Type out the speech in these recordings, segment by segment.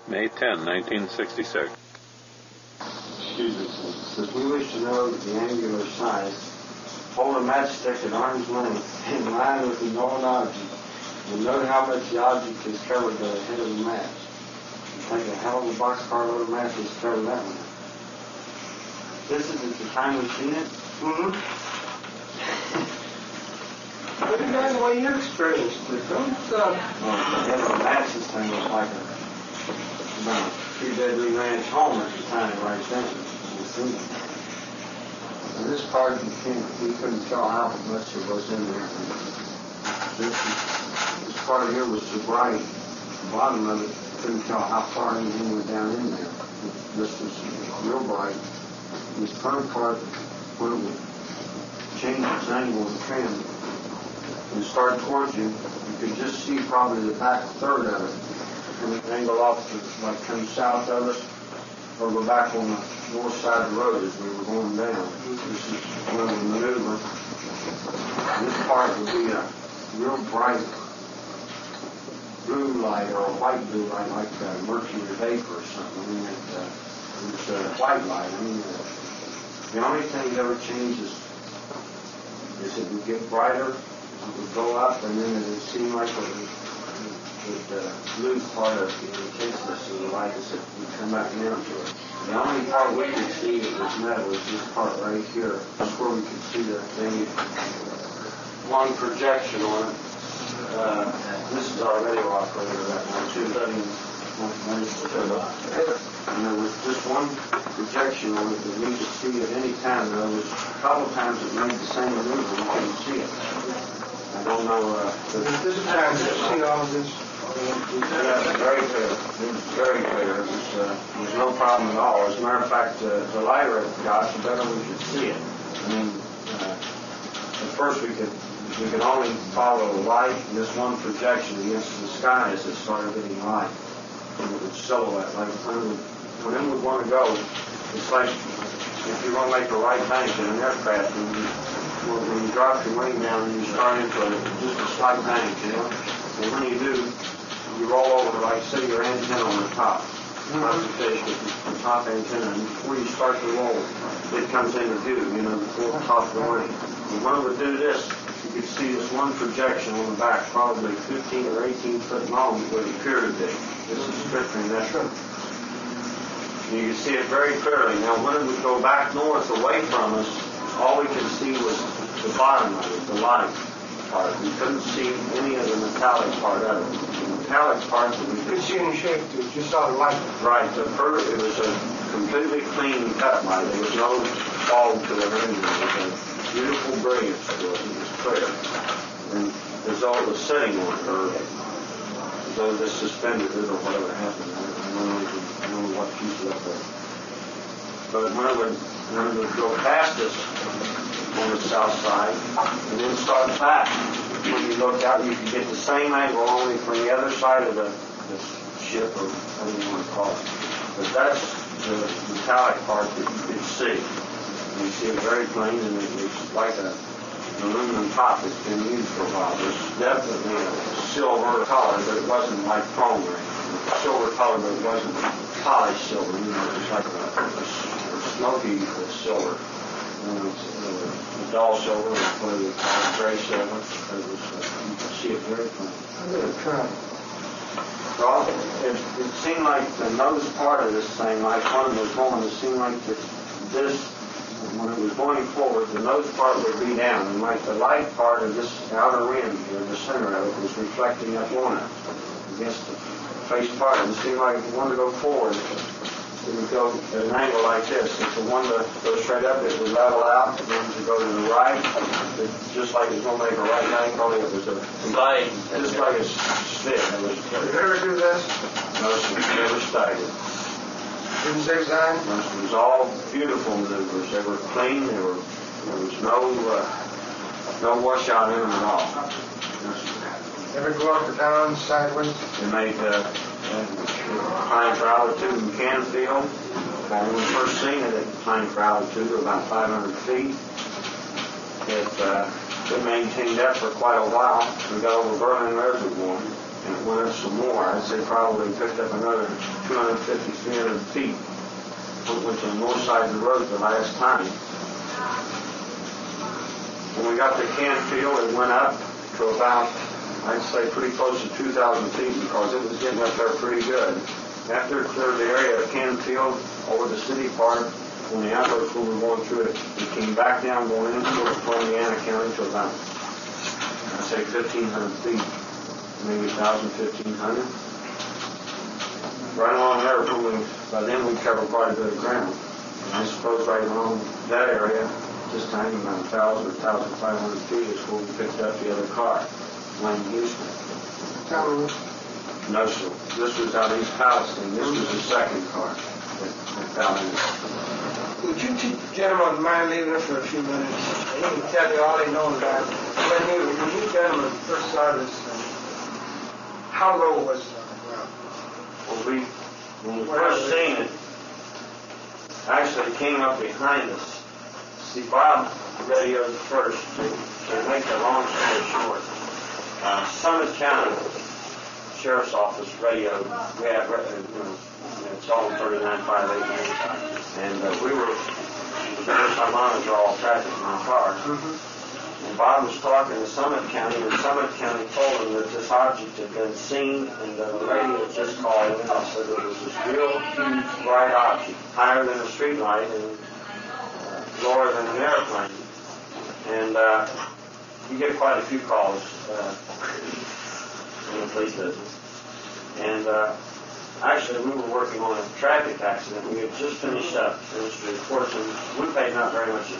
May 10, 1966. Excuse me. If we wish to know the angular size, hold a matchstick at arm's length in line with the known object, and note how much the object is covered by the head of the match. Like a hell of a boxcar load of matches covered that one. This is at the time we've seen it? Mm-hmm. Look at that the way you experienced it. Don't the head of a match this thing was like about a 3-bedroom ranch home at the time right then. And this part, we couldn't tell how much it was in there. This part here was so bright, the bottom of it, couldn't tell how far anything went down in there. This was real bright. This front part, when it would change its angle and trim and start towards you, you could just see probably the back third of it. And it angle off to, like, come south of us, or go back on the north side of the road as we were going down. This is one of the maneuver. This part would be a real bright blue light or a white blue light, like mercury vapor or something. I mean, it's a white light. I mean, the only thing that ever changes is it would get brighter, it would go up, and then it would seem like the blue part of the intensity of the light as it would come back down to it. The only part we could see that was metal was this part right here. That's where we could see the thing. One projection on it. This is our radio operator right now, too. And there was just one projection on it that we could see at any time. There was a couple times it made the same maneuver. We couldn't see it. I don't know. This time you see all of this. Yeah, very clear. It was very clear. It was no problem at all. As a matter of fact, the lighter it got, the better we could see it. I mean, at first we could only follow the light and this one projection against the sky as it started getting light. And it would silhouette. Like when it would want to go, it's like if you're going to make a right bank in an aircraft, and when you drop your wing down and you start into just a slight bank, you know. And when you do, you roll over, like, say, your antenna on the top. Concentration with the top antenna. And before you start to roll, it comes into view, you know, before the top of the wing. And when it would do this, you could see this one projection on the back, probably 15 or 18 foot long, would appear to be. This is strictly measured. And you could see it very clearly. Now, when it would go back north away from us, all we could see was the bottom of it, the light part. We couldn't see any of the metallic part of it. The metallic part that we couldn't see any shape to it, just saw the light. Right. It was a completely clean cut light. There was no fog to it or anything. It was a beautiful brilliance to it. It was clear. And as though it was sitting on it, or as though this suspended it or whatever happened. I don't know what piece of it. But when it would go past us on the south side and then start back, when you looked out, you could get the same angle only from the other side of the ship, or whatever you want to call it. But that's the metallic part that you could see. And you see it very plain, and it's like an aluminum top that's been used for a while. There's definitely a silver color, but it wasn't like chrome or anything. Silver color, but it wasn't polished silver. You know, it was like a smoky silver. The dull silver, what we call gray silver. You can see it very plain. I'm going to try. Well, it seemed like the nose part of this thing, like one of those going, it seemed like this, when it was going forward, the nose part would be down, and like the light part of this outer rim here, the center of it, was reflecting up on it against the face part. And it seemed like if you wanted to go forward, it would go at an angle like this. If the one that goes straight up, it would level out. And then to go to the right, just like it's going to make a right angle, it was just like a stick. Did you ever do this? No, it never staggered. Didn't zigzag? It was all beautiful maneuvers. They were clean. There was no washout in them at all. Ever go up or down sideways? They made climbed for altitude in Canfield. When we first seen it, it climbed for altitude about 500 feet. It maintained that for quite a while. We got over Berlin Reservoir. and it went up some more. I'd say probably picked up another 250, 300 feet. Went to the north side of the road the last time. When we got to Canfield, it went up to about, I'd say, pretty close to 2,000 feet because it was getting up there pretty good. After it cleared the area of Canfield over the city part, when the outlook we were going through it, it came back down going into Columbiana County to about, I'd say, 1,500 feet, maybe 1,000, 1,500. Right along there, by then we covered quite a bit of ground. And I suppose right along that area, this time about 1,000 or 1,500 feet is where we picked up the other car, Wayne Houston. No, sir. This was out East Palestine. This was the second car that fell in. Would you two gentlemen mind leaving us for a few minutes? And you can tell you all they know about when you gentlemen first saw this thing, how low was it on the ground? Well, when we first seen it, actually it came up behind us. See, Bob radioed first to make the long story short. Summit County Sheriff's Office radioed. We have, it's all 39.58, and we were the first time monitor all traffic in our cars. And Bob was talking to Summit County, and Summit County told him that this object had been seen, and the radio just called in and said it was this real huge bright object, higher than a street light and lower than an airplane. And you get quite a few calls in the police business. And actually, we were working on a traffic accident. We had just finished the reports, and we paid not very much,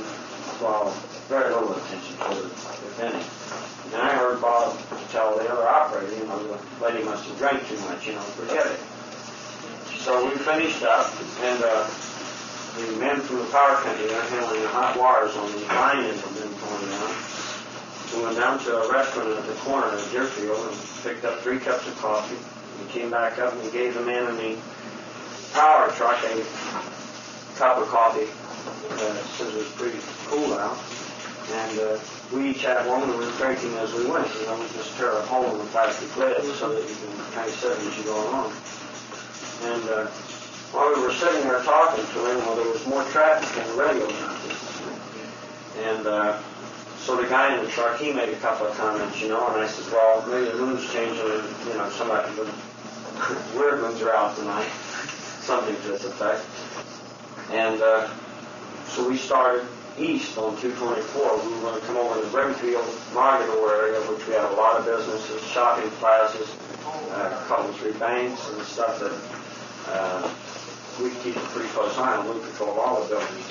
very little attention to it, if any. And I heard Bob tell the other operator, the lady must have drank too much, forget it. So we finished up, and the men from the power company are handling the hot wires on the line that had been torn down. We went down to a restaurant at the corner of Deerfield and picked up 3 cups of coffee. We came back up and we gave the man in the power truck a cup of coffee since it was pretty cool out. And we each had one we were drinking as we went. We just tear a hole in the plastic lid so that you can kind of see as you go along. And while we were sitting there talking to him, there was more traffic in the radio conference. And so the guy in the truck, he made a couple of comments, and I said, well, maybe the moon's changing, and, somebody, the weird ones are out tonight, something to this effect. And so we started east on 224. We were going to come over to the Brimfield, Mogador area, which we had a lot of businesses, shopping plazas, a couple of 3 banks, and stuff that we keep a pretty close eye on. We control all the buildings.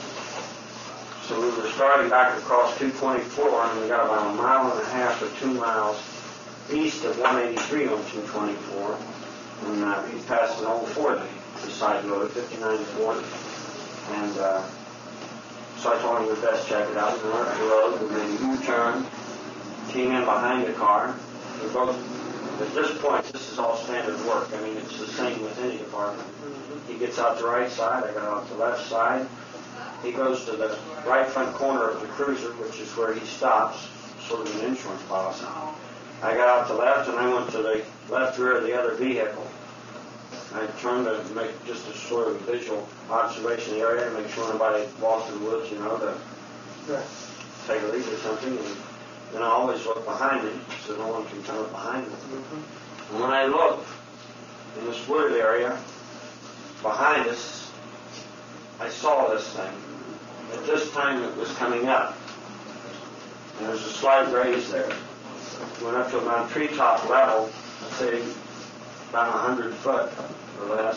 So we were starting back across 224, and we got about 1.5 miles or 2 miles east of 183 on 224, and we passed an old Ford, the side road, 5940, and so I told him we'd best check it out. We went up the road, we made a U-turn, came in behind the car. We both, at this point, this is all standard work. It's the same with any department. He gets out the right side, I got out the left side. He goes to the right front corner of the cruiser, which is where he stops, sort of an insurance policy. I got out the left, and I went to the left rear of the other vehicle. I turned to make just a sort of visual observation of the area to make sure nobody walked through the woods, to take a leak or something. And then I always look behind me so no one can come up behind me. And when I looked in this wooded area behind us, I saw this thing. At this time, it was coming up. And there was a slight raise there. It went up to about treetop level, I'd say about 100 foot or less.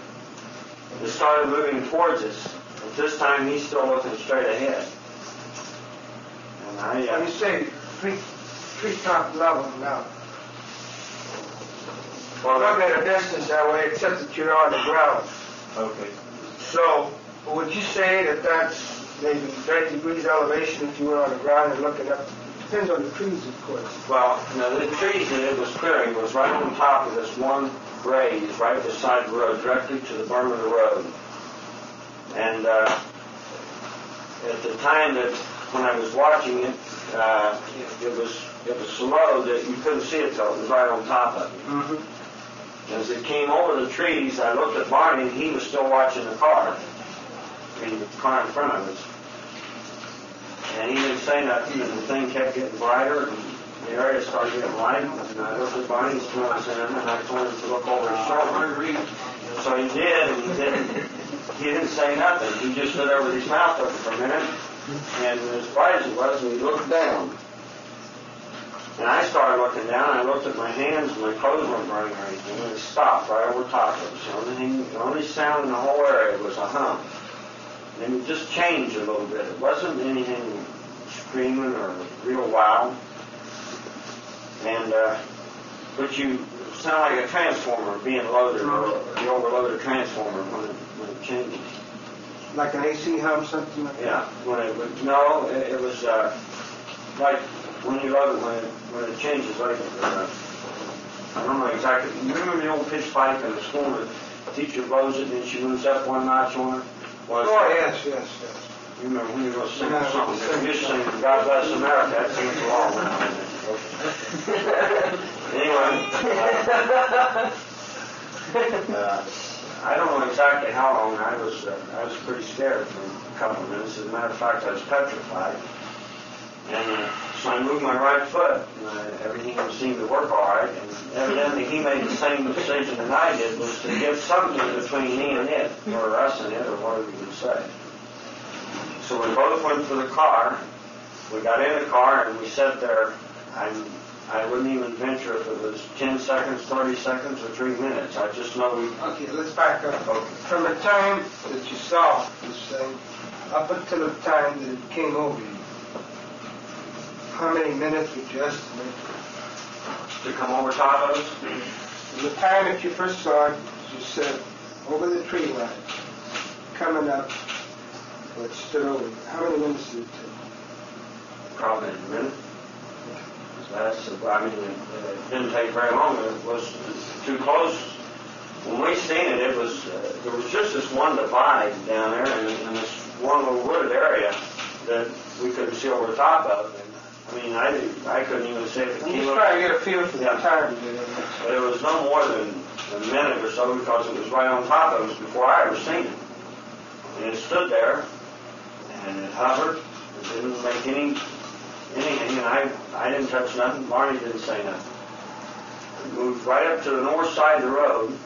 It started moving towards us. At this time, he's still looking straight ahead. And When you say treetop level now, well, not at a distance that way, except that you're on the ground. Okay. So, would you say that that's maybe 30 degrees elevation if you were on the ground and looking up? Depends on the trees, of course. Well, the trees that it was clearing was right on top of this one raise, right beside the road, directly to the berm of the road. And at the time that when I was watching it, it was it was so low that you couldn't see it till it was right on top of you. Mm-hmm. As it came over the trees, I looked at Barney, and he was still watching the car. I mean, the car in front of us. And he didn't say nothing, and the thing kept getting brighter, and the area started getting light. And I looked at Barney, he still wasn't in, and I told him to look over his shoulder. So he did, and he didn't say nothing. He just stood over his mouth open for a minute, and as bright as it was, and he looked down. And I started looking down, and I looked at my hands, and my clothes weren't burning or anything, and it stopped right over top of us. The only sound in the whole area was a hum. And it just changed a little bit. It wasn't anything screaming or real wild. And, but you sound like a transformer being loaded, or the overloaded transformer when it changes. Like an AC hum, something like that? Yeah. It was like when you load it, when it changes, like I don't know exactly. You remember the old pitch pipe in the school? The teacher blows it and then she moves up one notch on it? Yes. You remember when you were singing something? You just sing God Bless America. That seems a long Anyway, I don't know exactly how long. I was pretty scared for a couple of minutes. As a matter of fact, I was petrified. And so I moved my right foot, and everything seemed to work all right. And evidently he made the same decision that I did, was to get something between me and it, or us and it, or whatever you would say. So we both went for the car. We got in the car, and we sat there. I wouldn't even venture if it was 10 seconds, 30 seconds, or 3 minutes. I just know we... Okay, let's back up. Okay. From the time that you saw this thing up until the time that it came over you, how many minutes would you estimate? To come over top of us? From the time that you first saw it, you said, over the tree line, coming up, or it stood over you, how many minutes did it take? Probably a minute. It didn't take very long. It was too close. When we seen it, it was there was just this one divide down there, and this one little wooded area that we couldn't see over the top of. And, I couldn't even see it. I'm just trying to get a feel for the time. But it was no more than a minute or so because it was right on top of us before I ever seen it. And it stood there, and it hovered. It didn't make anything, and I didn't touch nothing. Barney didn't say nothing. It moved right up to the north side of the road.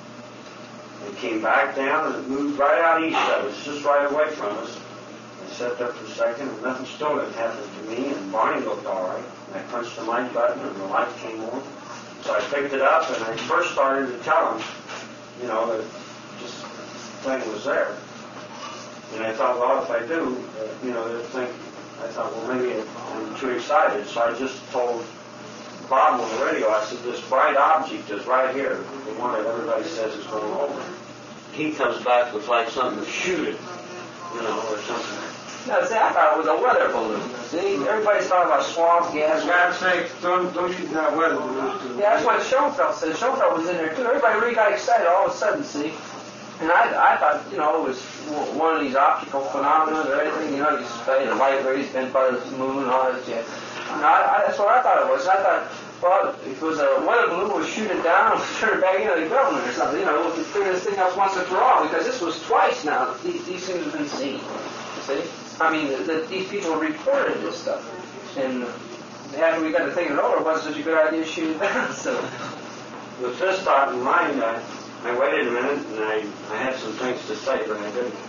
It came back down, and it moved right out east of us, just right away from us. I sat there for a second, and nothing still didn't happen to me, and Barney looked all right. And I punched the mic button, and the light came on. So I picked it up, and I first started to tell him, that just the thing was there. And I thought, well, if I do, they'll think, I thought, well, maybe I'm too excited. So I just told Bob on the radio, I said, this bright object is right here, the one that everybody says is going over. He comes back with like something to shoot it, or something. No, see, I thought it was a weather balloon. See, everybody's talking about swamp gas. For God's sake, don't shoot that weather balloon. Yeah, that's what Schoenfeld said. Schoenfeld was in there too. Everybody really got excited all of a sudden, see. And I thought, it was one of these optical phenomena or anything, you say the light rays bent by the moon and all that. Yeah. That's what I thought it was. I thought, well, if it was a weather balloon, we'd shoot it down and turn it back into the government or something, we could figure this thing out once and for all, because this was twice now that these things have been seen, you see. These people reported this stuff. And after we got to thinking it over, it wasn't such a good idea to shoot it down, so. With this thought in mind, I waited a minute, and I had some things to say, but I didn't.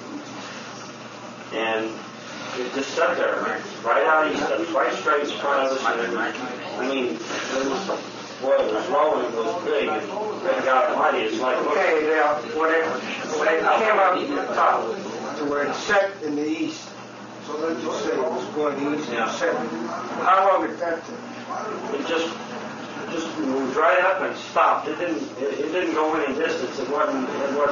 And it just sat there, right out east of us, right straight in front of us. And it was low and it was big, and good God Almighty, it's like... Okay, now, when it came up the top to where it set in the east, so let's just say it was going east and set. How long did that take? It just moved right up and stopped. It didn't go any distance. It wasn't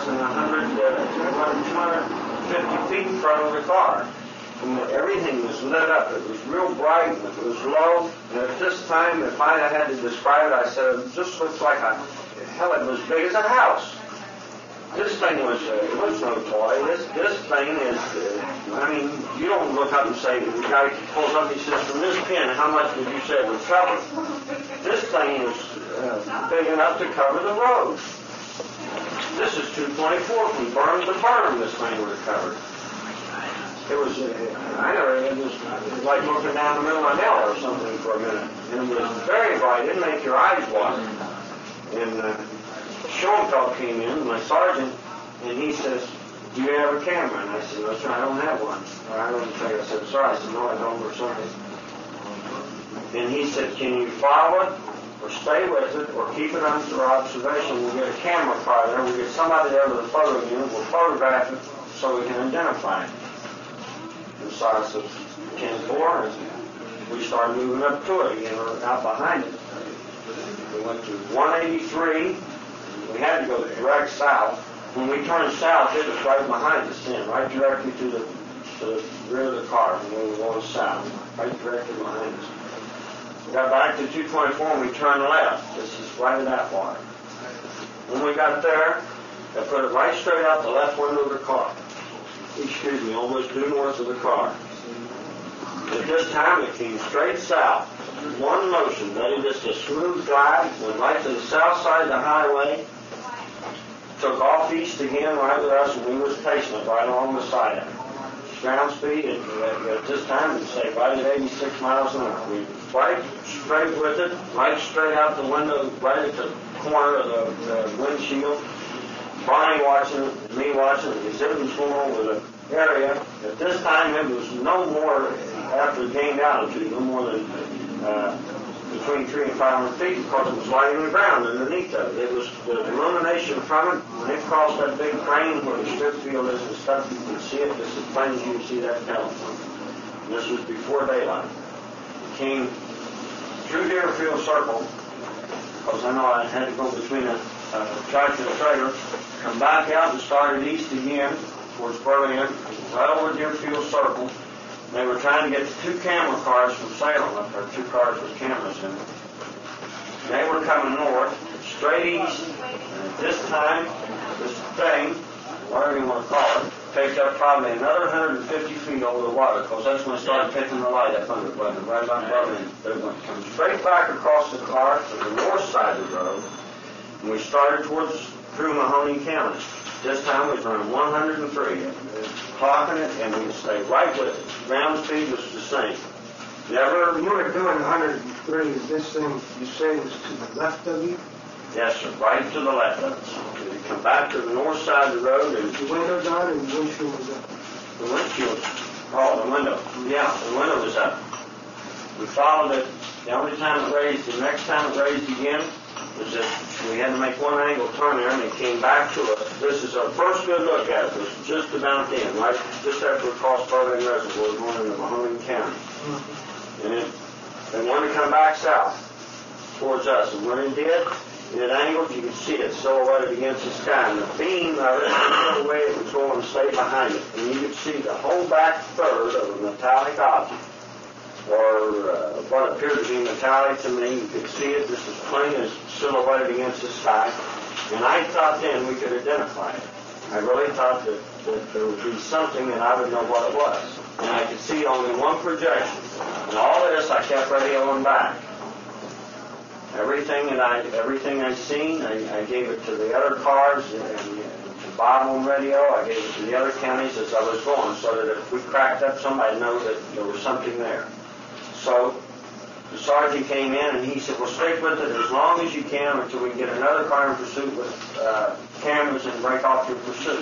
250 feet in front of the car. And everything was lit up. It was real bright, and it was low. And at this time, if I had to describe it, I said it just looks like it was big as a house. This thing was, it was no toy. This thing is, I mean, you don't look up and say, the guy pulls up and he says, from this pin, how much would you say it would cover? This thing was big enough to cover the road. This is 224 from berm to berm, this thing would have covered. It was, it was like looking down the middle of an L or something for a minute. And it was very bright. It didn't make your eyes water. And Schoenfeld came in, my sergeant, and he says, do you have a camera? And I said, no, sir, I don't have one. Or I don't think I said, sorry. I said, no, I don't, or something. And he said, can you follow it, or stay with it, or keep it under observation? We'll get a camera car there. We'll get somebody there with a photo unit. We'll photograph it so we can identify it. And so I said, 10-4, and we started moving up to it again, or out behind it. We went to 183. We had to go direct south. When we turned south, it was right behind us then, right directly to the rear of the car when we were going south, right directly behind us. We got back to 224 and we turned left. This is right at that water. When we got there, they put it right straight out the left window of the car. Excuse me, almost due north of the car. At this time, it came straight south. One motion, ready, just a smooth glide, went right to the south side of the highway, took off east again right with us, and we was pacing it right along the side of it. Ground speed, at this time, we'd say right at 86 miles an hour. We right straight with it, right straight out the window, right at the corner of the windshield. Barney watching it, me watching it, exhibiting swim over the area. At this time, it was no more, after it gained altitude, no more than between 300 and 500 feet, because it was lighting the ground underneath of it. It was the illumination from it. When it crossed that big crane where the strip field is and stuff, you can see it just as plain as you can see that telephone. And this was before daylight. It came through Deerfield Circle, because I know I had to go between a tractor and a trailer, come back out and started east again towards Berlin, right over Deerfield Circle. They were trying to get the 2 camera cars from Salem up there, 2 cars with cameras in them. They were coming north, straight east, and at this time, this thing, whatever you want to call it, picked up probably another 150 feet over the water, because that's when it started picking the light up under it, right about Berlin. They went come straight back across the car to the north side of the road, and we started through Mahoney County. This time we was running 103, clocking it, and we stayed right with it. Ground speed was the same. Never. When you were doing 103, this thing, you say, was to the left of you? Yes, sir, right to the left of us. We come back to the north side of the road, and The window down and the windshield was up. the windshield, the window. Yeah, the window was up. We followed it. The only time it raised, the next time it raised again, was that we had to make one angle turn there, and it came back to us. This is our first good look at it. It was just about then, right just after we crossed Berlin Reservoir, going into Mahoney County. And they wanted to come back south towards us, and when it did, it angled. You could see it silhouetted against the sky, and the beam of it, the way it was going, stayed behind it, and you could see the whole back third of a metallic object, or what appeared to be metallic to me. You could see it just as plain as silhouetted against the sky. And I thought then we could identify it. I really thought that there would be something and I would know what it was. And I could see only one projection. And all this I kept radioing back. Everything I seen, I gave it to the other cars and to Bob on radio. I gave it to the other counties as I was going, so that if we cracked up, somebody would know that there was something there. So the sergeant came in and he said, well, stick with it as long as you can until we get another car in pursuit with cameras and break off your pursuit.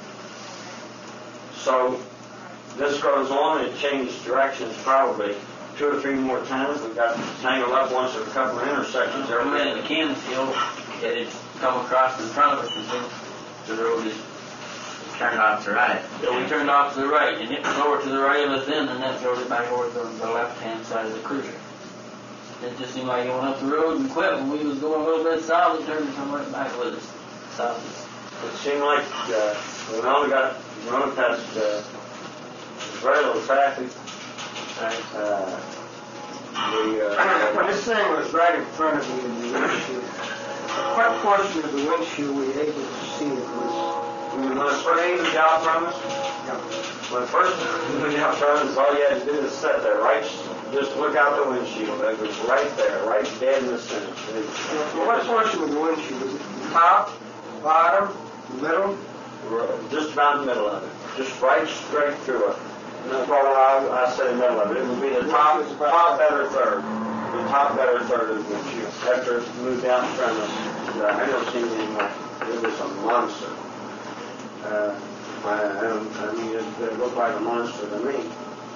So this goes on. It changed directions probably 2 or 3 more times. We got tangled up once at a couple of intersections. We went in the Canfield, it had come across in front of us, and the road is turned off to the right. So we turned off to the right, and it was over to the right of us then, and that drove it back over to the left-hand side of the cruiser. It just seemed like it went up the road and quit. When we was going a little bit south, it turned and come right back with us south. It seemed like when I got running past very little traffic. When this thing was right in front of you in the windshield, What portion of the windshield were you able to see that was... When I first moved out from us, when I first moved out from us, all you had to do is sit there, right? Just look out the windshield. It was right there, right dead in the center. What portion of the windshield? Was it the top, bottom, middle? Just about in the middle of it. Just right straight through it. That's what I said in the middle of it. It would be the top better third. The top better third of the windshield. After it moved out from us, I don't see anything like it. It was a monster. I mean, it looked like a monster to me.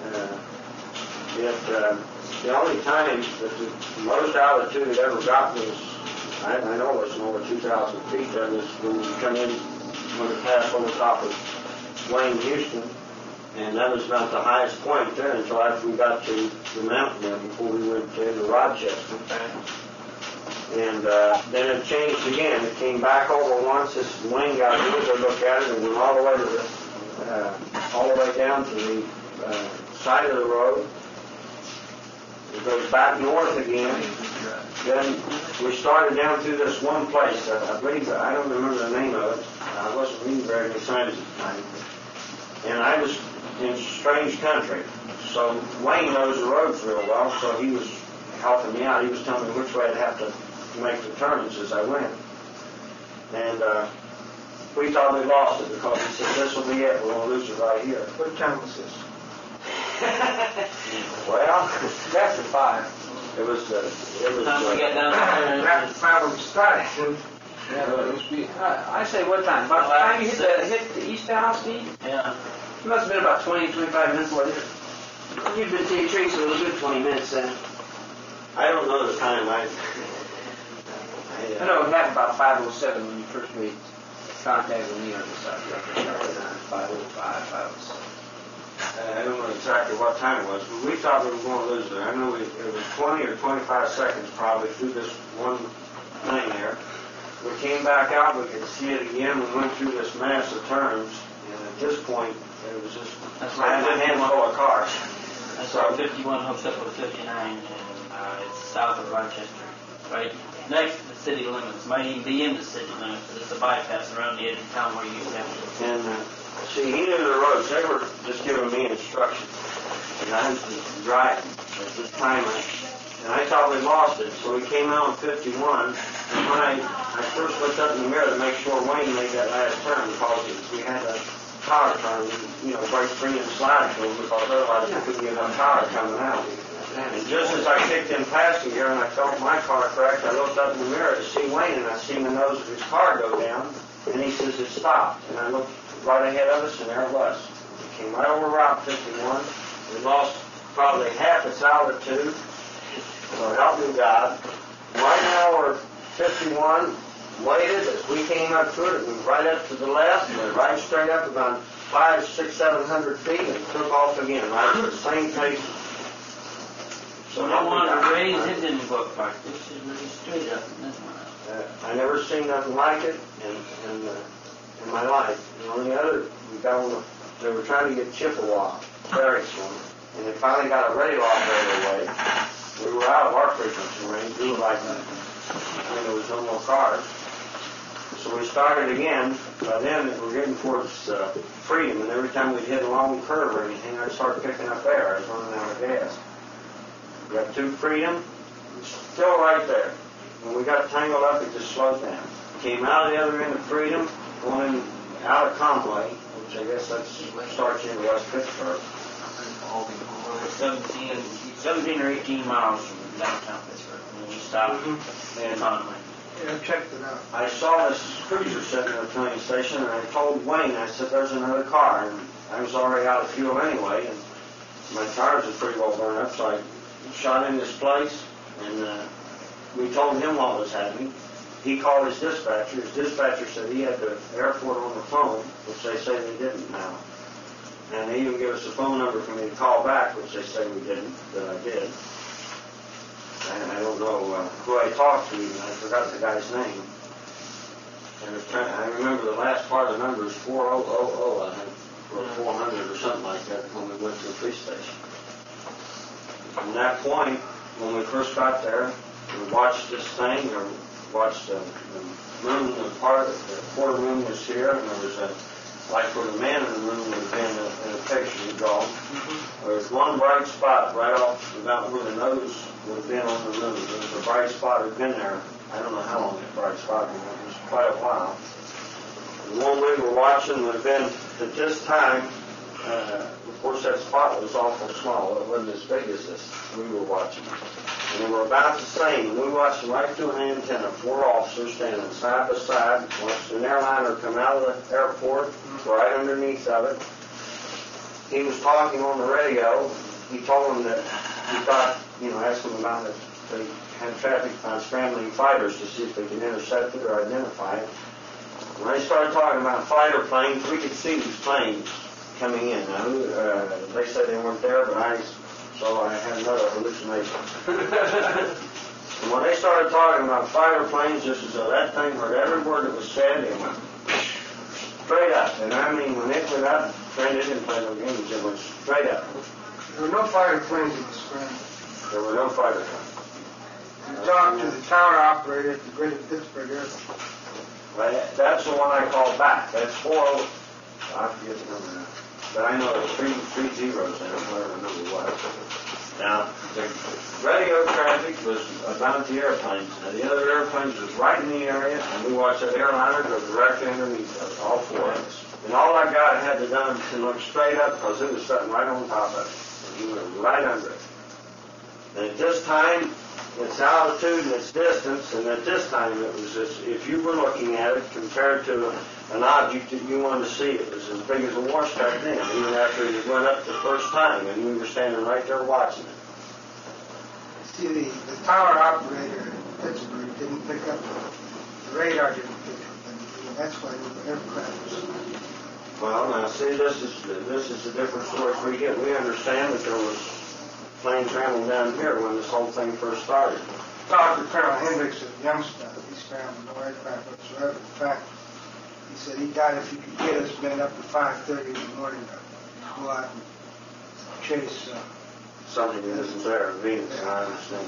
The only time that the most altitude it ever got was, I know it was over 2,000 feet. That was when we come in, when we passed over top of Wayne, Houston, and that was about the highest point there until after we got to the mountain there before we went to Rochester. And then it changed again. It came back over once. This Wayne got a good look at it and went all the way to all the way down to the side of the road. It goes back north again. Then we started down through this one place. I believe, I don't remember the name of it. I wasn't reading very many signs at the time. And I was in strange country. So Wayne knows the roads real well, so he was helping me out. He was telling me which way I'd have to make the turns as I went. And we thought we lost it because he said, this will be it. We're going to lose it right here. What time was this? Well, After 5. it was Time we get down there. After 5 when we started. Yeah, it must be. I say what time? About the time you hit the eastbound speed? Yeah. It must have been about 20, 25 minutes later. You've been seeing trees for a good 20 minutes then. I don't know the time. I know it happened about 5:07 when you first made contact with me on the side. 5:05, 5:07. I don't know exactly what time it was, but we thought we were going to lose it. I know it was 20 or 25 seconds probably through this one thing there. We came back out, we could see it again. We went through this mass of turns, and at this point, it was just a handful of cars. That's where 51 hooks up with 59, and it's south of Rochester, right next to the city limits. Might even be in the city limits, but it's a bypass around the edge of town where you used to have to. And see, he knew the roads. They were just giving me instructions, and I was just driving at this time. And I thought we lost it, so we came out on 51. And when I first looked up in the mirror to make sure Wayne made that last turn, because we had a power turn, break free and slide to him, because otherwise we couldn't get enough power coming out. And just as I kicked in passing gear and I felt my car crack, I looked up in the mirror to see Wayne, and I seen the nose of his car go down, and he says it stopped. And I looked right ahead of us, and there it was. It came right over Route 51. We lost probably half its altitude. So help me God. Right now we're 51, waited. As we came up to it, it went right up to the left, and went right straight up about 500, 600, 700 feet, and took off again, right at the same pace. So I wanted to raise, it didn't look like this. It was straight up in this one. I never seen nothing like it in my life. The only other, they were trying to get Chippewa, ferry swimmer, and they finally got a radio operator away. We were out of our frequency range. We were like, there was no more cars. So we started again. By then, we were getting towards Freedom, and every time we'd hit a long curve or anything, I'd start picking up air. I was running out of gas. We got to Freedom, still right there. When we got tangled up, it just slowed down. Came out of the other end of Freedom, going out of Conway, which I guess starts into West Pittsburgh. 17 or 18 miles from downtown Pittsburgh. And we stopped in Conway. Yeah, I checked it out. I saw this cruiser sitting at the train station, and I told Wayne, I said, there's another car. And I was already out of fuel anyway, and my tires were pretty well burned up, so I shot in this place, and we told him what was happening. He called his dispatcher. His dispatcher said he had the airport on the phone, which they say they didn't now. And they even gave us a phone number for me to call back, which they say we didn't, that I did. And I don't know who I talked to even. I forgot the guy's name. And I remember the last part of the number is 4000, I think, or 400 or something like that when we went to the police station. From that point, when we first got there, we watched this thing. watched the room, the quarter room was here, and there was like where the man in the room would have been in a picture you draw. There was one bright spot right off about where the nose would have been on the room. There was a bright spot that had been there. I don't know how long that bright spot was. It was quite a while. The one we were watching would have been at this time. Of course, that spot was awful small. It wasn't as big as this we were watching. And they were about the same. We watched them right through an antenna. 4 officers standing side by side. Watched an airliner come out of the airport, right underneath of it. He was talking on the radio. He told them that he thought, asked them about it. They had traffic on scrambling fighters to see if they could intercept it or identify it. When they started talking about fighter planes, we could see these planes coming in. Now, they said they weren't there, but so I had another hallucination. And when they started talking about fighter planes, just as though that thing heard every word that was said, it went straight up. And I mean, when it went up, friend, it didn't play no games. It went straight up. There were no fighter planes in the screen. There were no fighter planes. You talked to the tower operator at the Greater Pittsburgh Airport. Well, that's the one I called back. That's 40. I forget the number now. But I know there's three zeros in it, whatever the number was. Now, the radio traffic was about the airplanes. Now, the other airplanes was right in the area, and we watched that airliner go directly underneath us, all 4 of us. And all that guy had to do to look straight up, because it was sitting right on top of it. And he went right under it. And at this time, its altitude and its distance, and at this time it was just, if you were looking at it compared to an object that you wanted to see, it was as big as a washback then, even after it went up the first time, and we were standing right there watching it. See, the tower operator in Pittsburgh didn't pick up, the radar didn't pick up anything, and that's why the aircraft was. Well, now see, this is a different story for you. We understand that there was planes traveling down here when this whole thing first started. Talked to Colonel Hendricks of Youngstown. He's found no aircraft whatsoever. In fact, he said he got if he could get us men up to 5:30 in the morning to go out and chase. Something that isn't there, Venus, and I understand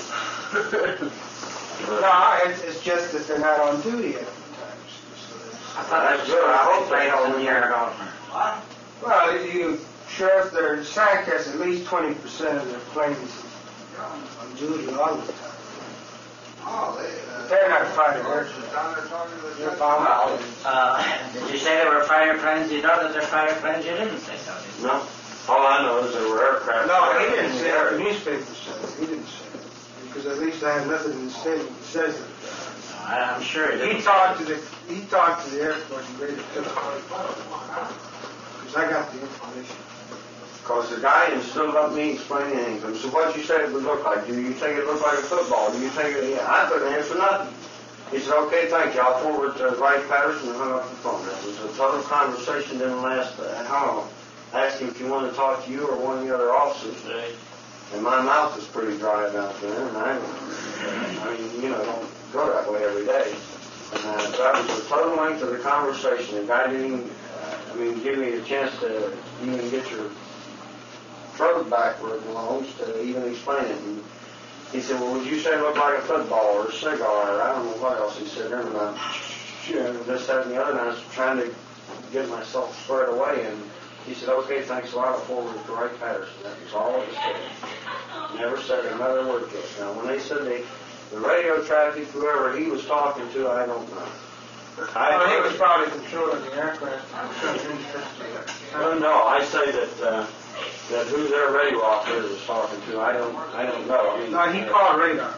what's No, it's just that they're not on duty at the times. That's good. I hope they hold the air on. Well, Sheriff, their SAC has at least 20% of their planes on duty all the time. They're not fighter aircraft. They're bomb planes. Did you say there were fighter planes? You know that they're fighter planes? You didn't say so. No. All I know is there were aircraft. No, he didn't say it. The newspaper said it. He didn't say it. Because at least I have nothing in the statement that says it. I'm sure He talked to the airport in Greater Pittsburgh. Because I got the information. Because the guy instead of me explaining anything. So what you said it would look like? Do you think it looked like a football? Do you think it? Yeah, I couldn't answer nothing. He said, "Okay, thank you. I'll forward to Wright Patterson," and hung up the phone. It was a total conversation. Didn't last how long? I asked him if he wanted to talk to you or one of the other officers. And my mouth was pretty dry about then, and I mean, don't go that way every day. And that was the total length of the conversation. The guy didn't even, give me a chance to even get your throat back where it belongs to even explain it. And he said, "Well, would you say it looked like a football or a cigar?" Or I don't know what else he said. Never mind. This, that, and the other. And I was trying to get myself squared away, and he said, "Okay, thanks a lot. I'll forward it to Wright Patterson." That was all he said. Never said another word to us. Now, when they said the radio traffic, whoever he was talking to, I don't know. He was probably controlling the aircraft. No, I say that who their radio operator was talking to, I don't know. I mean, No, he called radar.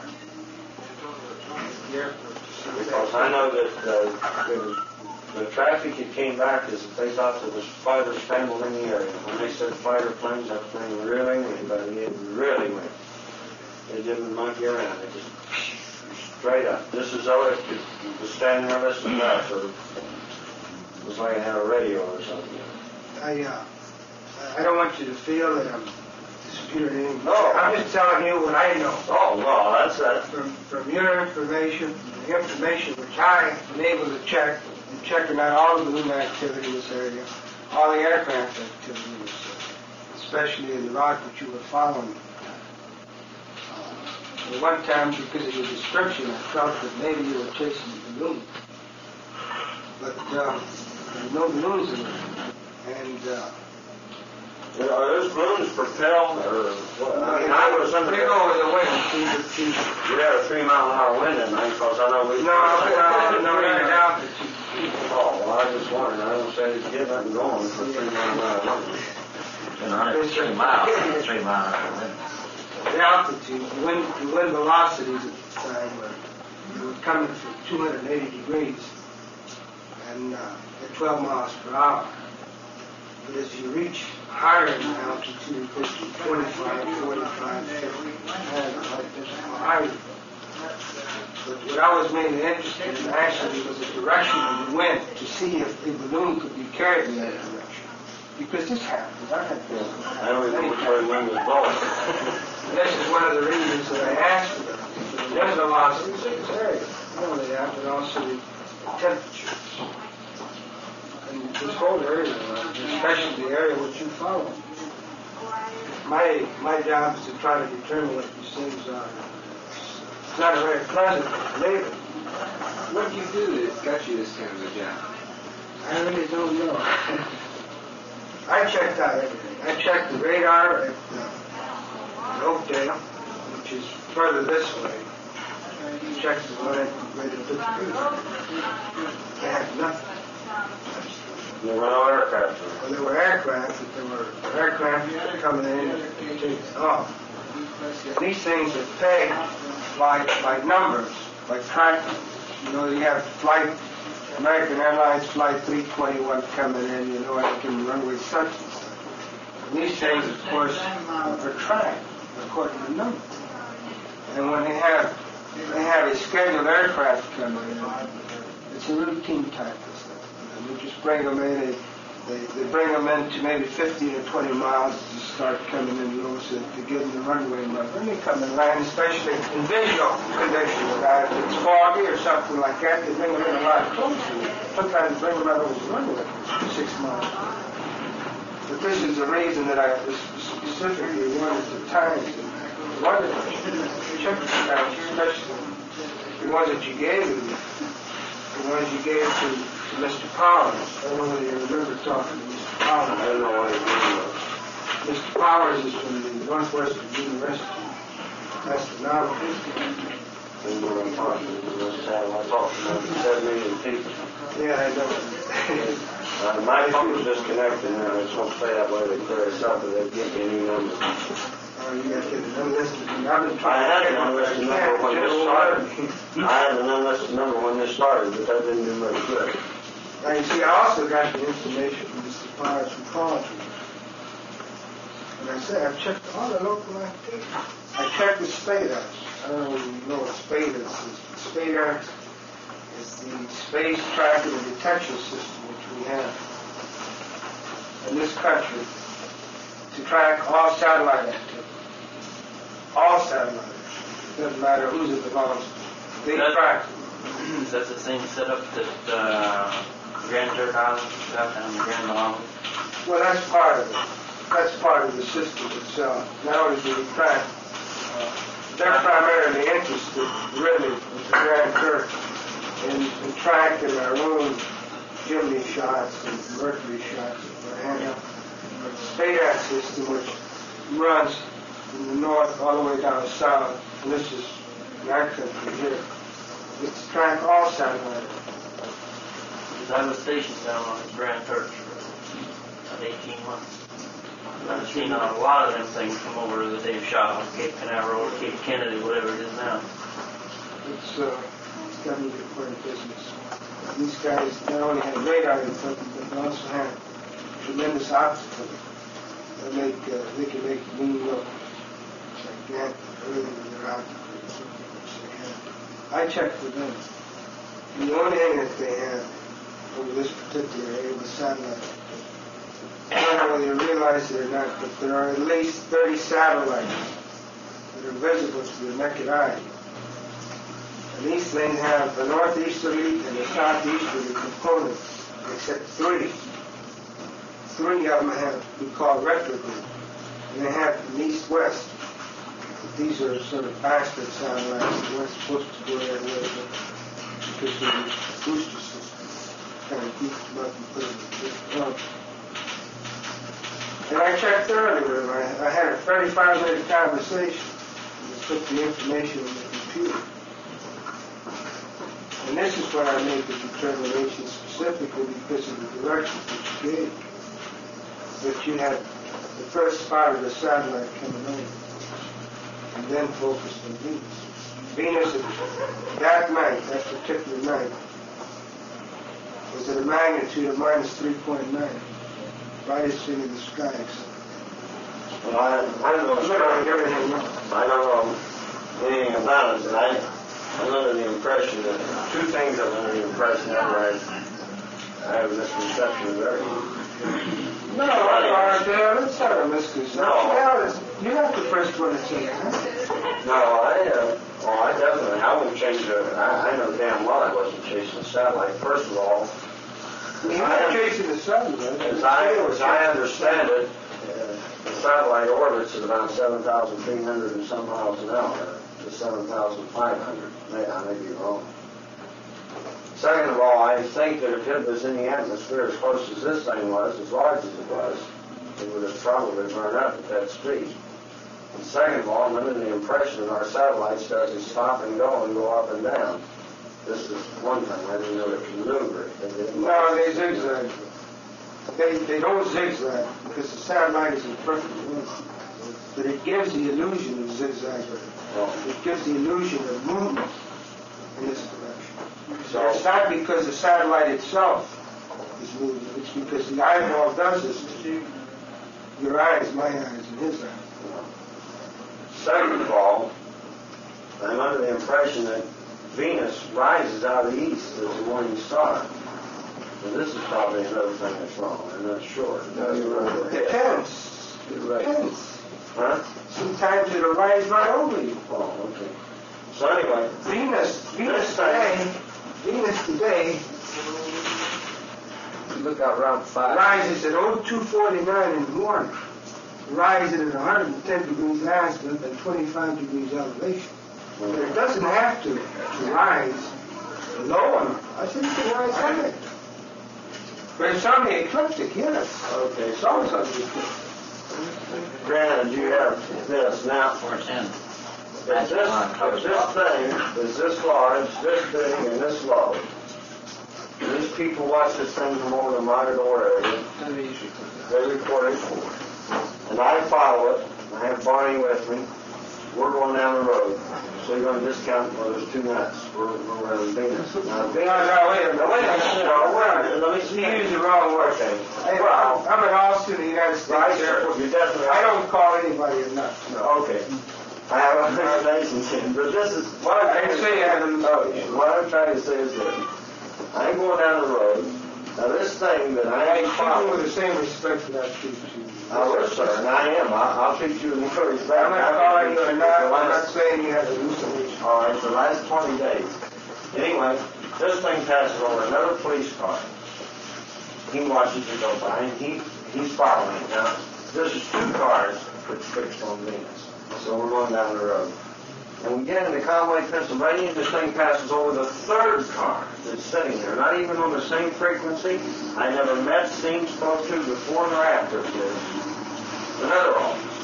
Because I know that the traffic that came back is that they thought there was fighters scrambled in the area. When they said fighter planes, that thing really went, but it really went. It didn't monkey around. It just straight up. Just as though it was standing there listening to us, or it was like it had a radio or something. I don't want you to feel that I'm disputing anything. No. I'm just telling you what I know. Oh, no, that's that. From your information, the information which I've been able to check, and checking out all the balloon activity in this area, all the aircraft activity in this area, especially in the route that you were following. At one time, because of your description, I felt that maybe you were chasing the balloon. But there's no balloons in there. And are those balloons propelled or what? I mean, I was under they go with the wind. You had a 3 mile an hour wind in there because I know we. No, they're at altitude. Oh, well, I just wondered. I don't say it's getting up and going for 3 mile an hour wind. And on it, 3 miles, 3 mile an hour wind. The altitude, the wind velocities at the time were coming from 280 degrees and at 12 miles per hour. But as you reach higher in altitude, 25, 45, 50, higher. But what I was mainly interested in actually was the direction of the wind to see if the balloon could be carried in that direction. Because this happens. I don't even know which way the wind was blowing. This is one of the reasons that I asked about the wind velocities in this area. Not only that, but also the temperatures. And this whole area, especially the area which you follow. My job is to try to determine what these things are. It's not a very pleasant labor. What did you do that got you this kind of a job? I really don't know. I checked out everything. I checked the radar at Oakdale, which is further this way. Checked the one at Pittsburgh. I had nothing. There were no aircraft. Well, there were aircraft, but there were aircraft coming in and taking off. And these things are pegged by numbers, by tracking. You know, you have American Airlines Flight 321 coming in, you know, and can runway such and such. And these things, of course, are tracked according to numbers. And when they have a scheduled aircraft coming in, it's a routine type of stuff. And they just bring them in, they bring them in to maybe 15 or 20 miles to start coming in low so to give them the runway number. And they come and land, especially in visual conditions. If it's foggy or something like that, they bring them in a lot closer. Sometimes they bring them out over the runway 6 miles. But this is the reason that I specifically wanted the times. One of the check the times, especially the ones that you gave me, the ones you gave to Mr. Powers. I don't know whether you remember talking to Mr. Powers. I don't know what it was. Mr. Powers is from the Northwestern University. That's the novelist. I know what I'm talking about. I talked to 7 million people. Yeah, I know. My phone's disconnected now. I just won't stay that way. They clear us up and they get me a new number. Oh, you got to get an unlisted number. I had an unlisted number when this started. I had an unlisted number when this started, but that didn't do much good. Now, you see, I also got the information from Mr. Powers from college. And I said, I've checked all the local activities. I checked the SPADARS. I don't know if you know what SPADARS is. SPADARS is the space tracking and detection system which we have in this country to track all satellite activity. All satellites. It doesn't matter whose it belongs to. They track them. Is that the same setup that Grand Turk Island got and Grand Bahamas? Well, that's part of it. That's part of the system itself. Not only do we track, they're primarily interested, really, with the Grand Turk in tracking our own Gemini shots and Mercury shots that we're having. But the SPADARS system, which runs from the north all the way down south, and this is our country here, it's to track all satellites. Because I was stationed down on the Grand Turk for about 18 months. I've seen a lot of them things come over that they've shot on Cape Canaveral or Cape Kennedy, whatever it is now. It's government important business. These guys not only have radar equipment, but they also have tremendous optical. They can make the moon look gigantic early when they're optical equipment, which they have. I checked with them. And the only thing that they have over this particular area was satellite. I don't know whether you realize it or not, but there are at least 30 satellites that are visible to the naked eye. And these things have the northeasterly and the southeasterly components, except 3. 3 of them have what we call retrograde. And they have an east-west these are sort of bastard satellites. They weren't supposed to go that way, but because of the booster system, kind of beat them up and put them in the And I checked earlier, I had a 35-minute conversation and put the information in the computer. And this is where I made the determination specifically because of the directions that you gave. That you had the first spot of the satellite coming over, and then focused on Venus. Venus, that night, that particular night, was at a magnitude of minus 3.9, brightest thing in the sky. Well, I don't know anything about it, but I'm under the impression that two things I'm under the impression that I have a misconception of everything. No, that's not a misconception. No. You have the first one to say it. No, I definitely, I wouldn't change it. I know damn well I wasn't chasing a satellite. First of all, You're not chasing the satellite. as I understand it, the satellite orbits at about 7,300 and some miles an hour to 7,500. I may be wrong. Second of all, I think that if it was in the atmosphere as close as this thing was, as large as it was, it would have probably burned up at that speed. And second of all, I'm under the impression that our satellites doesn't stop and go up and down. This is one thing. I didn't know it could maneuver. No, they zigzag. They don't zigzag because the satellite is in perfect movement. But it gives the illusion of zigzag. It gives the illusion of movement in this direction. So it's not because the satellite itself is moving. It's because the eyeball does this to your eyes, my eyes, and his eyes. Second of all, I'm under the impression that Venus rises out of the east as a morning star. And this is probably another thing that's wrong. I'm not sure. It depends. It depends. Huh? Sometimes it'll rise right over you. Oh, okay. So anyway, Venus today Look out round 5. rises at 0249 in the morning, rising at 110 degrees azimuth and 25 degrees elevation. But it doesn't have to rise low enough. I think it can rise high. But it's on the ecliptic, yes. okay. It's always on the ecliptic. Granted, you have this now. If this thing is this large, this big, and this low, and these people watch this thing from over the Matador area, they record it, and I follow it. I have Barney with me. We're going down the road. So you're going to discount, well, there's two nuts. We're around Venus. Now, No, wait a minute. Let me see. You use the wrong word. Okay. I'm an officer in the United States Air Force. You definitely I don't call anybody a nut. No. Okay. I have a reservation, but this is what I can say I haven't. what I'm trying to say is this. I'm going down the road. Now this thing that I I am treat you following, with the same respect that I treat you. I will, sir, and I am. I'll treat you with respect. I'm not calling you a nut. I'm not saying you have a hallucination. All right, the last 20 days. Anyway, this thing passes over another police car. He watches it go by, and he's following it. Now, this is two cars that's fixed on Venus. So we're going down the road. And we get into Conway, Pennsylvania, and this thing passes over the third car that's sitting there, not even on the same frequency. I never met, seen, spoke to before nor after this. Another officer.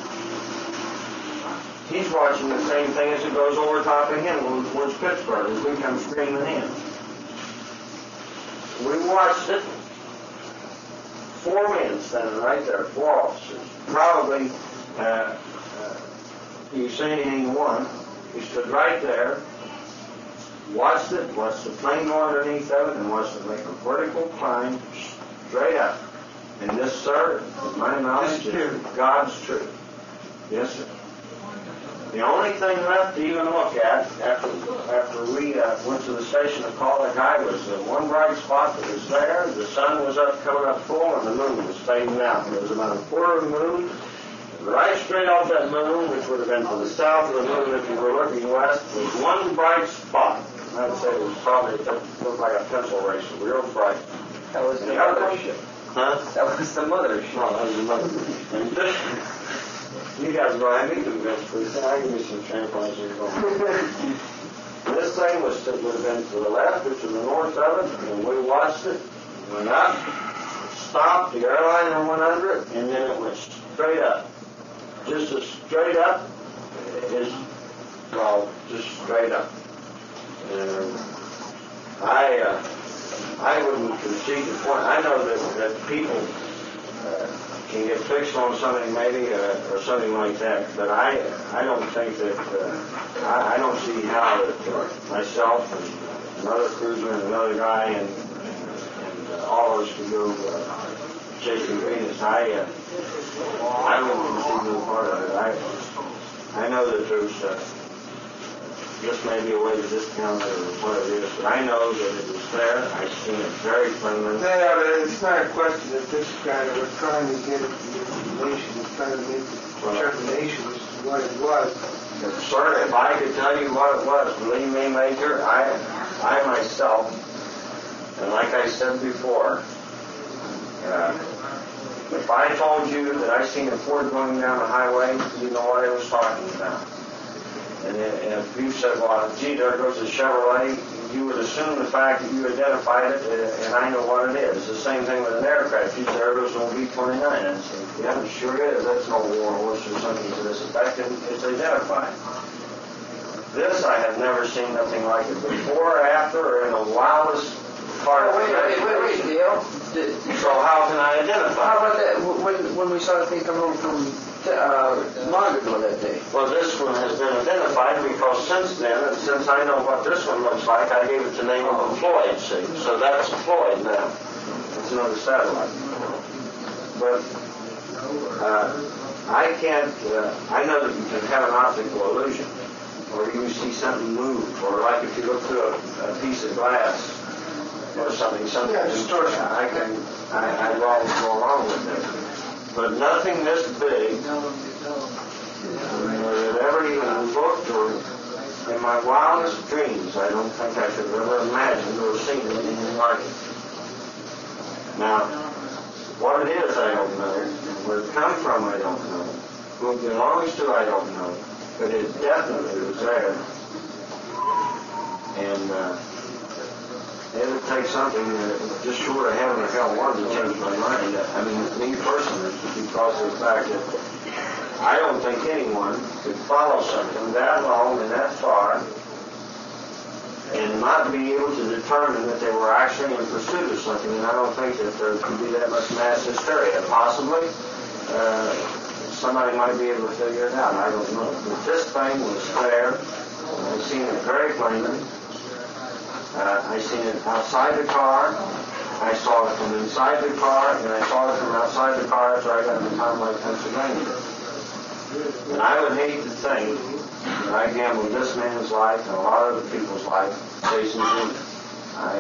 He's watching the same thing as it goes over top of him towards Pittsburgh as we come streaming in. We watched it. 4 men standing right there, 4 officers. Probably, you say anything one. He stood right there, watched it, watched the plane go underneath of it, and watched it make a vertical climb straight up. And this, sir, is my knowledge, is God's truth. Yes, sir. The only thing left to even look at after we went to the station to call the guy was the one bright spot that was there. The sun was up, coming up full, and the moon was fading out. There was about a quarter of the moon. Right straight off that moon, which would have been to the south of the moon if you were looking west, was one bright spot. I'd say it was probably looked like a pencil eraser, real bright. That was the other mothership. Huh? That was the mothership. No, that was the mothership. You guys go ahead and do this, please. I'll give you some transplantation. This thing would have been to the left or to the north of it, and we watched it, went up, stopped, the airliner went under it, and then it went straight up. Just as straight up as, well, just straight up. And I wouldn't concede the point. I know that people can get fixed on something maybe or something like that, but I don't think that I don't see how that myself and another cruiser and another guy and all of us could go chasing Venus. I wouldn't concede no part of it. I know that there's this may be a way to discount it or what it is, but I know that it was there. I've seen it very plainly. Yeah, but it's not a question that this guy, we're trying to get information, we're trying to make the determination as to what it was. Sir, if I could tell you what it was, believe me, Major, I myself, and like I said before, if I told you that I seen a Ford going down the highway, you know what I was talking about. And if you said, well, gee, there goes a Chevrolet, you would assume the fact that you identified it, and I know what it is. The same thing with an aircraft. You said, there goes an B-29. And say, yeah, it sure is. That's no war horse or something to this effect, and it's identified. This, I have never seen nothing like it before or after or in the wildest part of the Wait, Dale. So how can I identify? How about that, when we saw the thing come over from Margaretville that day? Well, this one has been identified because since then, and since I know what this one looks like, I gave it the name of a Floyd, see? So that's a Floyd now. It's another satellite. But I can't, I know that you can have an optical illusion, or you see something move, or like if you look through a piece of glass, or something distortion. I'd always go along with it. But nothing this big, or that ever even looked, or in my wildest dreams, I don't think I could have ever imagined or seen anything like it. Now, what it is, I don't know. Where it comes from, I don't know. Who it belongs to, I don't know. But it definitely was there. And it would take something just short of heaven or hell wanted to change my mind. I mean, me personally, because of the fact that I don't think anyone could follow something that long and that far and not be able to determine that they were actually in pursuit of something. And I don't think that there could be that much mass hysteria. Possibly, somebody might be able to figure it out. I don't know. But this thing was there. I've seen it very plainly. I seen it outside the car. I saw it from inside the car, and I saw it from outside the car after I got to Conway, Pennsylvania. And I would hate to think that I gambled this man's life and a lot of other people's life chasing him. I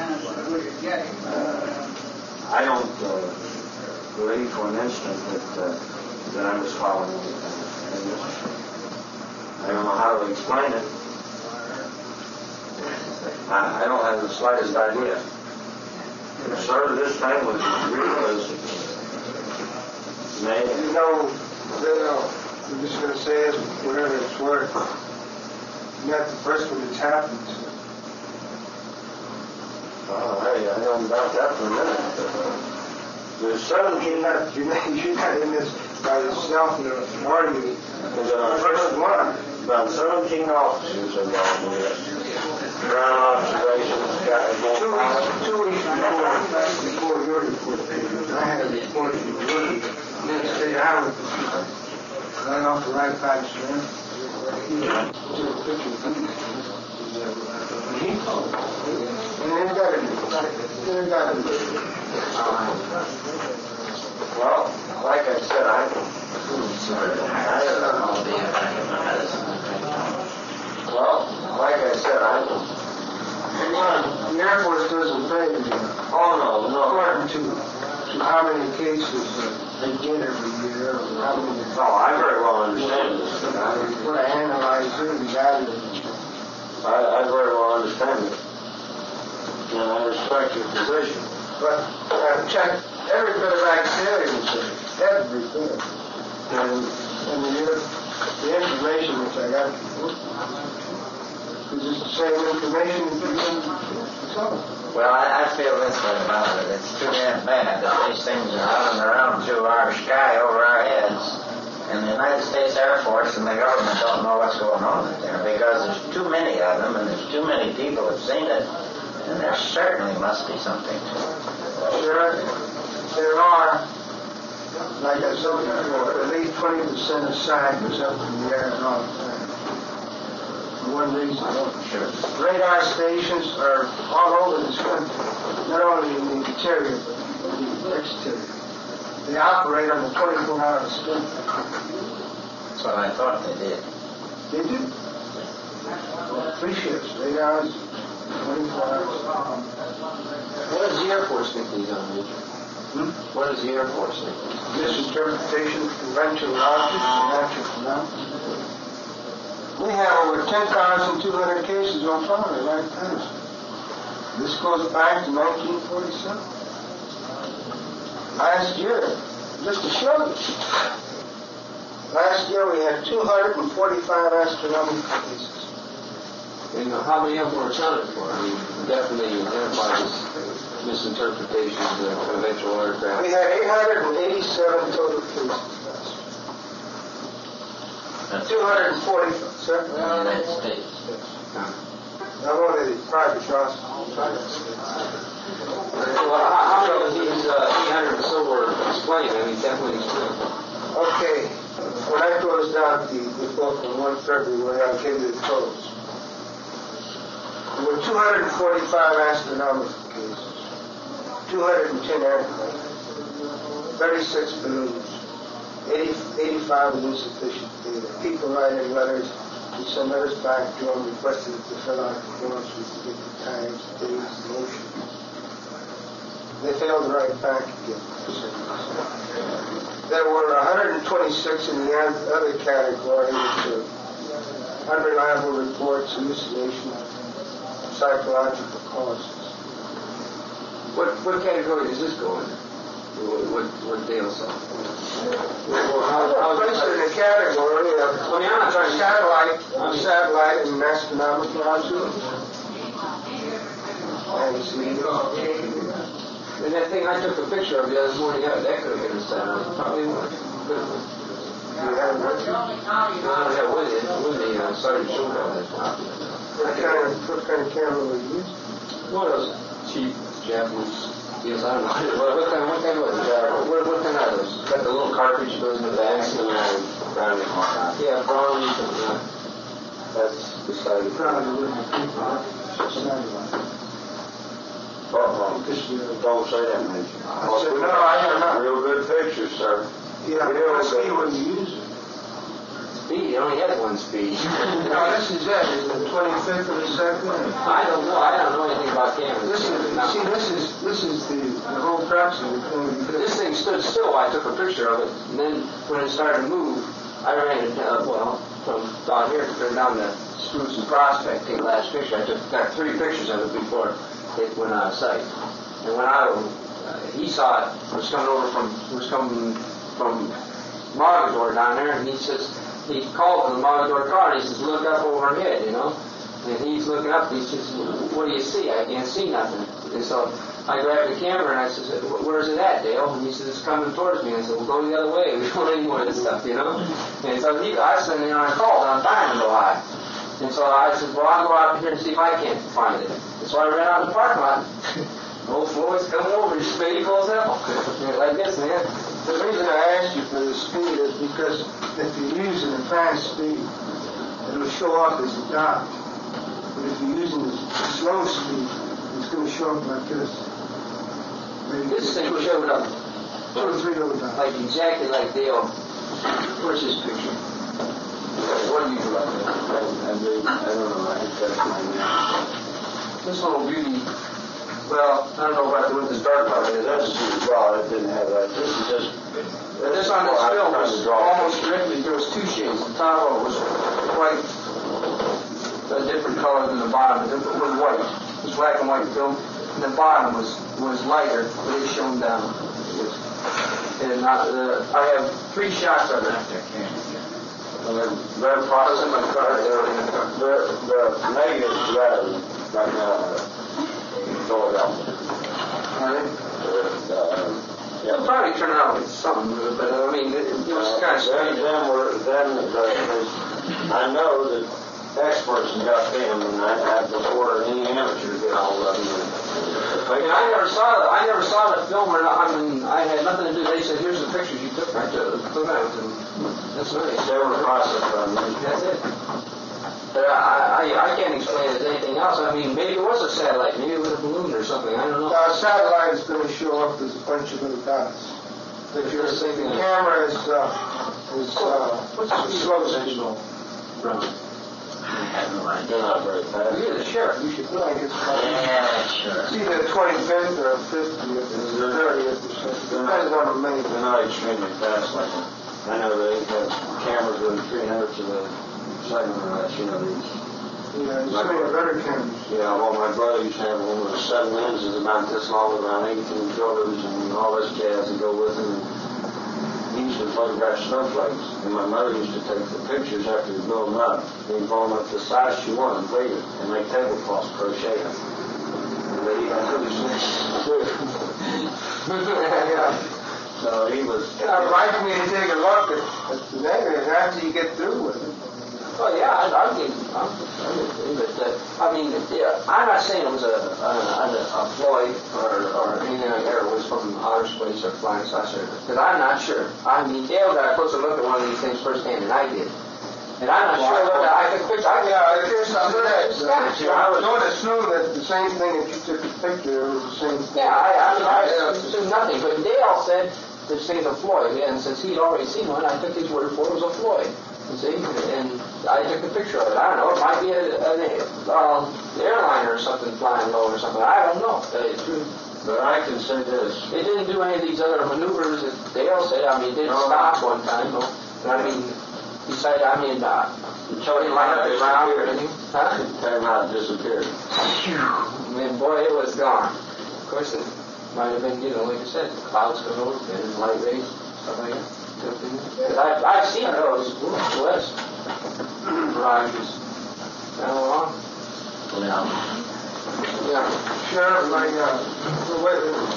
don't believe for an instant that I was following anything. I don't know how to explain it. I don't have the slightest idea. Sir, this thing was real as made. You know, I'm just going to say this, whatever it's worth. You're not the first one that's happened to. Oh, I don't doubt that for a minute. There's 17. You're not in this by yourself in an argument. First one. About 17 officers involved in this. Ground observations, guys. 2 weeks before your report, I had a report from the rookie. Next day, I was right off the right side of the Well, like I said, the Air Force doesn't pay you. Oh, no. According to how many cases they get every year, or how many. I very well understand this. What I analyze it and got it. I very well understand it. And I respect your position. But I've checked every bit of activity, every bit. And And the information which I got, is this the same information that you got? Well, I feel this way about it. It's too damn bad that these things are running around through our sky over our heads. And the United States Air Force and the government don't know what's going on in there because there's too many of them and there's too many people have seen it. And there certainly must be something to it. Sure, there are, like I said before, at least 20% of SAG was up in the air and all the time. For one reason, Sure. radar stations are all over this country, not only in the interior, but in the exterior. They operate on a 24-hour schedule. That's what I thought they did. They do. 3 shifts, 8 hours, 24 hours. What does the Air Force think these are, Major? What does the Air Force think? Misinterpretation of conventional objects and natural phenomena. We have over 10,200 cases on file right now. This goes back to 1947. Last year, just to show you, last year we had 245 astronomical cases. And how many of them were accounted for? I mean, definitely identifies misinterpretations of conventional aircraft. We had 887 total cases. 240, sir? In the United States. Not only the private hospitals. Well, how many of these 800 or so were explained? I mean, definitely explained. Okay, when I closed out the book on 1 February, I'll give you the totals. There were 245 astronomical cases, 210 aircraft, 36 balloons, 85 with insufficient data. People writing letters, we send letters back to them requesting to fill out the forms so we can get the times, days, and motion. They failed to write back again. There were 126 in the other category, which are unreliable reports, hallucination, psychological causes. What category does this go in? What Dale saw? Well, placed in the category of I'm not trying to satellite and astronomical observations. And see, and that thing I took a picture of the other morning, that could have been a satellite. Probably would. you have With me, started to show that. what kind of camera were you using? One of those cheap Japanese. Yes, I don't know. What kind was it? What kind are those? Got the little cartridge goes in the back. Brownie. Yeah, brownie. That's beside it. Probably wouldn't have satellite. Don't say that, man. I said, no, I have not. Real good pictures, sir. Yeah, let's see what you use. Speed, you only had one speed. No, this is it. Is it 25th of a second? I don't know anything about cameras. This is the whole crux of the thing. This thing stood still while I took a picture of it, and then when it started to move, I ran it from down here to down to Spruce and Prospect, take the last picture. I got 3 pictures of it before it went out of sight. And when he saw it, was coming from Mogador down there, and he called to the Mogador car, and he says, look up overhead, you know. And he's looking up, and he says, what do you see? I can't see nothing. And so I grabbed the camera, and I said, where's it at, Dale? And he says, it's coming towards me. And I said, well, go the other way. We don't need any more of this stuff, you know. And so I called, and I'm dying to go high. And so I said, well, I'll go out here and see if I can't find it. And so I ran out in the parking lot. Old Floyd's coming over, he's speedy goes out. Like this, man. The reason I asked you for the speed is because if you're using a fast speed, it'll show up as a dot. But if you're using the slow speed, it's going to show up like this. Maybe This thing showed up 2 or 3 little dots. like exactly like Dale. Where's his picture? What do you do? I don't know. I think that's my name. This little beauty. Well, I don't know about what this dark part is. This is raw. It didn't have that. This is just. But this on this film was almost directly. There was 2 shades. The top of it was quite a different color than the bottom. It was white. It was black and white film. And the bottom was lighter, but it shone down. And I have 3 shots of it. They're processing my car. The negatives rather right now in Philadelphia. It'll probably turn out with something, but I mean, it was kind of strange. I know that experts got them, and I had before any amateur get all of them. I never saw the film, or I mean, I had nothing to do. They said, "Here's the pictures you took right to the out," and that's nice. They were processed from me. That's it. But I can't explain it as anything else. I mean, maybe it was a satellite, maybe it was a balloon or something. I don't know. Our satellite is going to show up as a bunch of little dots. If your camera is slow signal. I have no idea. They're not very fast. You're the sheriff. You should know. I guess Yeah, sure. it's either 25th or 50th or 30th or something. Depends on the main. They're not extremely fast like that. I know they have cameras doing 300 to the second or less, you know, these. Yeah, some of the better cameras. Yeah, well, my brother used to have one with 7 lenses about this long with around 18 filters and all this jazz to go with them. He used to photograph snowflakes, and my mother used to take the pictures after you blow them up. They'd blow them up the size she wanted, weight it, and make tablecloths, crochet them. And they even took Yeah. So he was. I'd like me to take a look at the negatives after you get through with it. Oh yeah, I'll give you. But I mean, yeah, I'm not saying it was a Floyd or anything like that. It was from outer space or flying saucer. Because I'm not sure. I mean, Dale got a closer look at one of these things firsthand than I did. And I'm not sure whether I could picture. I noticed too that the same thing that you took the picture was the same thing. Yeah, I assume nothing. But Dale said this thing's a Floyd, and since he'd already seen one, I took his word for it was a Floyd. You see, and I took a picture of it. I don't know. It might be an airliner or something flying low or something. I don't know. But I can say this. It didn't do any of these other maneuvers that Dale said. I mean, it didn't stop one time. No. But I mean, besides, I mean, so he lined up the ground or anything. Huh? Had not disappeared. I mean, boy, it was gone. Of course, it might have been, like I said, clouds come over and light rays, stuff like that. Because I've seen those west mirages down along. Yeah. Sheriff, wait a minute.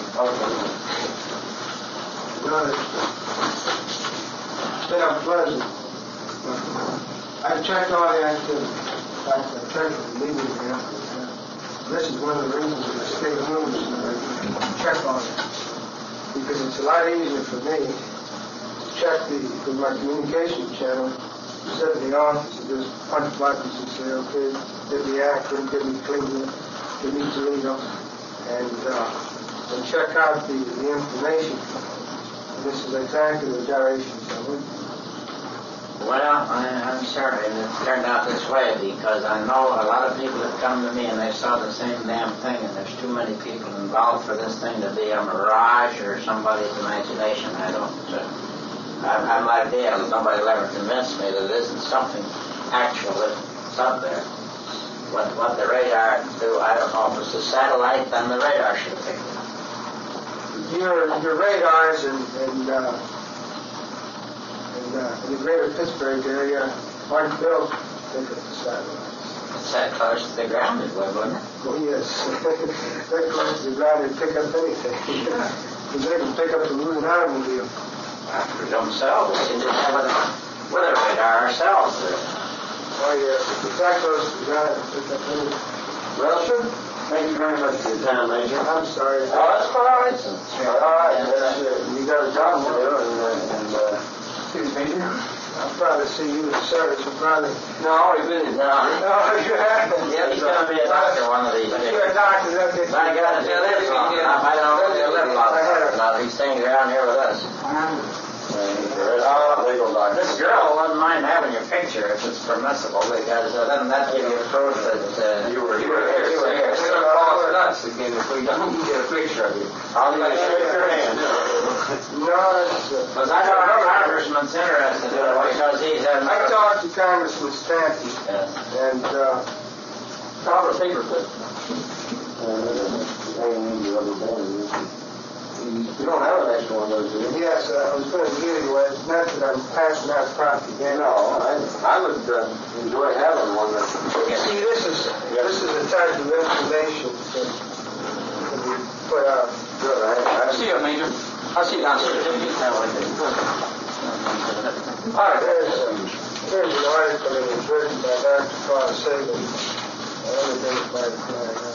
It's been unpleasant. I've checked all the activity. I've checked the legal here. This is one of the reasons that I stay home so that I can check on it. Because it's a lot easier for me to check with my communication channel, sit in the office and just punch buttons and say, okay, give me Akron, give me Cleveland, give me Toledo, and check out the information. And this is exactly the gyrations of it. Well, I'm sorry that it turned out this way, because I know a lot of people have come to me and they saw the same damn thing, and there's too many people involved for this thing to be a mirage or somebody's imagination. I'm like Dale. Nobody will ever convince me that it isn't something actual that's up there. What the radar do, I don't know. If it's a satellite, then the radar should pick it up. Your radars in the greater Pittsburgh area aren't built to pick up the satellites. It's that close to the ground, it would, wouldn't it? Oh, yes. They're close to the ground to pick up anything. Because they can pick up the moving automobile. After themselves, we just have it with a radar ourselves. Oh, yeah. If that goes to the ground, to pick up anything. Well, sir, thank you very much for your time, Major. I'm sorry. Oh, that's all right. All right. You got a job to do, and excuse me, Major. I'll probably see you in service. You'll probably... No, he's been in town. No, you haven't. Yeah, he's going to be a doctor one of these days. You're a doctor, that's it. I got to live long enough. I don't know if he'll live long enough. He's staying around here with us. This girl wouldn't mind having your picture if it's permissible, because then that gives you proof that you were here. It's going to call us nuts again if we don't get a picture of you. I'll let you shake your hand. No, that's... Because I know her congressman's interested in it because he's had... I talked to Congressman Stanton, and Proper paperclip. You don't have an ask for one of those, do you? Yes, I was going to give you one. Not that I'm passing out property again. No, I would enjoy having one. You see, this is the type of information that we put out. Good. I see it, Major. I see it downstairs. All right, here's an article that was written by Dr. Carl Sagan. Everything's by the